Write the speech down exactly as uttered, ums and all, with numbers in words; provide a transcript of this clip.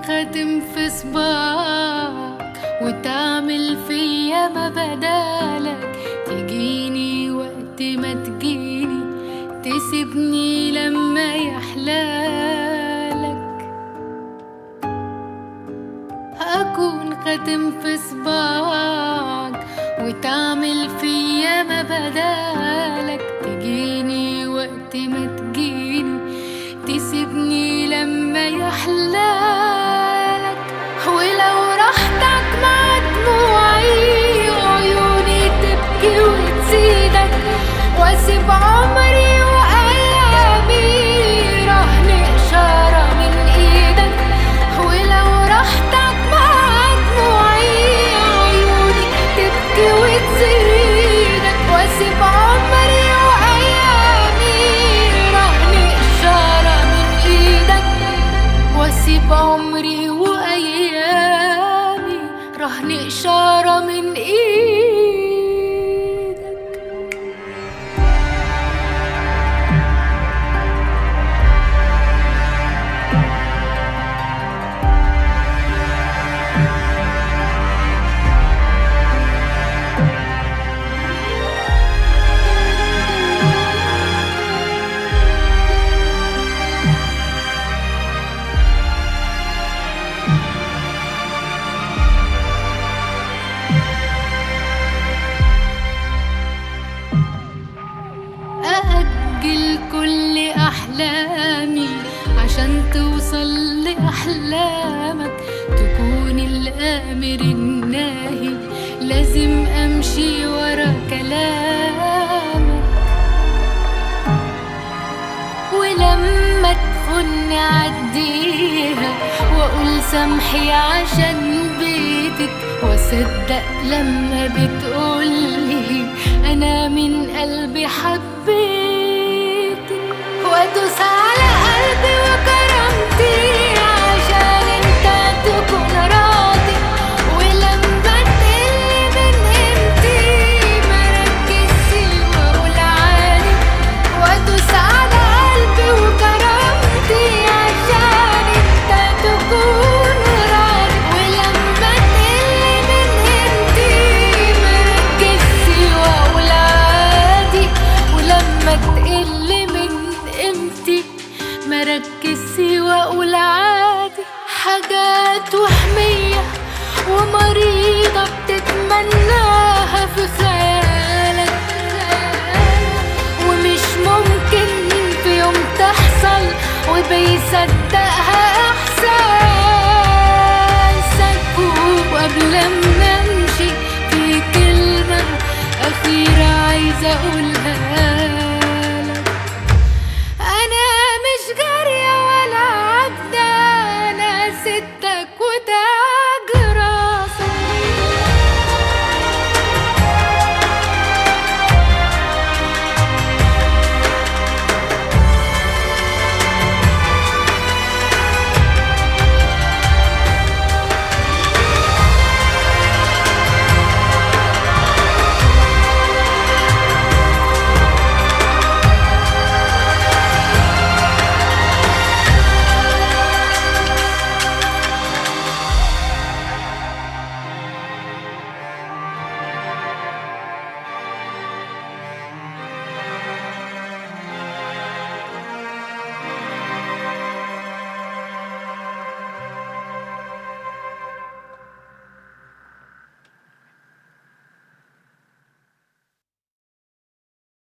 خاتم في صباعك وتعمل فيا ما بدالك، تجيني وقت ما تجيني، تسيبني لما يحلالك. أكون خاتم في صباعك وتعمل فيا ما بدالك، تجيني وقت ما تجيني، تسيبني لما يحلالك. ولو راحتك مع دموعي وعيوني تبكي وتزيدك، واسيب عمري وايامي رهن اشاره من ايدك. ولو راحتك مع دموعي وعيوني تبكي وتزيدك، واسيب عمري وايامي رهن اشاره من ايدك. واسيب عمري وايامي رهن اشاره من ايدك. أأجل كل أحلامي عشان توصل لأحلامك، تكون الآمر الناهي، لازم أمشي ورا كلامك. ولما تخن عديها وأقول سامحي عشان بيتك، وأصدق لما بتقولي أنا من قلبي حبيتك. وأدوس على قلبي وكرامتي عشان انت تكون راضي. ولما تقلي من قيمتي مركزش وأقول عادي. وأدوس على قلبي وكرامتي عشان انت تكون راضي. ولما تقلي من قيمتي مركزش وأقول عادي. ولما تقل من قيمتي مركزش وأقول عادي. حاجات وهمية ومريضة بتتمناها في خيالك، ومش ممكن في يوم تحصل وبيصدقها إحساسك. وقبل ما أمشي في كلمة أخيرة عايزة أقول